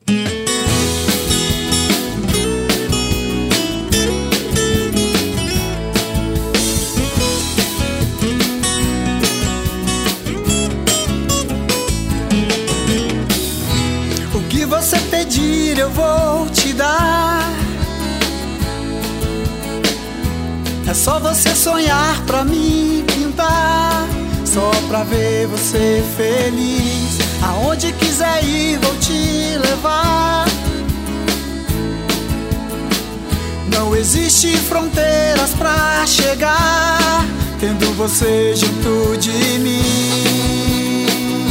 O que você pedir eu vou te dar. É só você sonhar pra me pintar, só pra ver você feliz. Aonde quiser ir vou te levar. Não existe fronteiras pra chegar, tendo você junto de mim.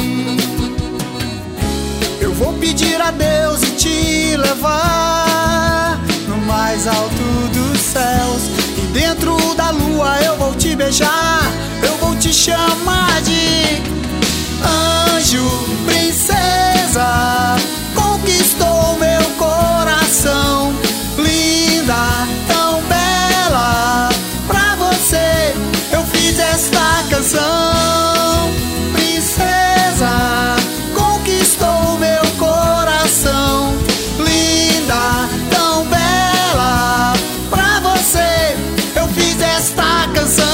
Eu vou pedir a Deus e te levar no mais alto dos céus, e dentro da lua eu vou te beijar. Eu vou te chamar de anjo, princesa. Conquistou meu coração, linda, tão bela. Pra você eu fiz esta canção. Princesa, conquistou meu coração, linda, tão bela. Pra você eu fiz esta canção.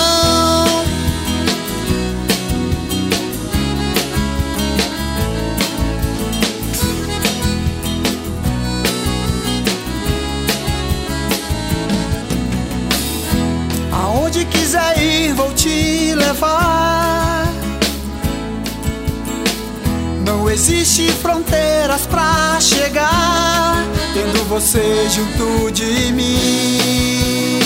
Aonde quiser ir vou te levar. Não existe fronteiras pra chegar, tendo você junto de mim.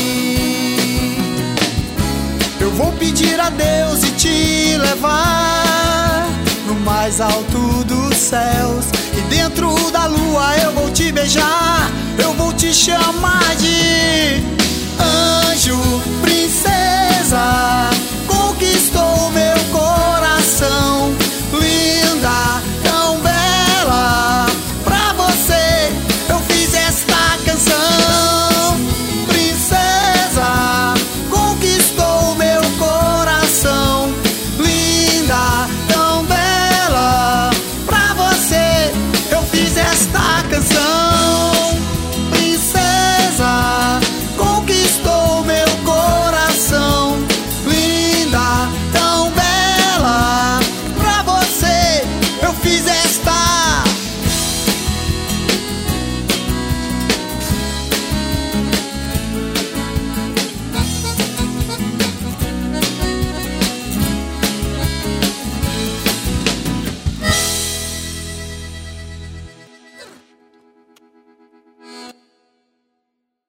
Eu vou pedir a Deus e te levar no mais alto dos céus, e dentro da lua eu vou te beijar. Eu vou te chamar de anjo, princesa. Conquistou meu coração, linda, tão bela. Pra você eu fiz esta canção. Princesa, conquistou meu coração, linda, tão bela. Pra você eu fiz esta canção. Princesa, conquistou meu coração, linda, tão bela. Pra você eu fiz esta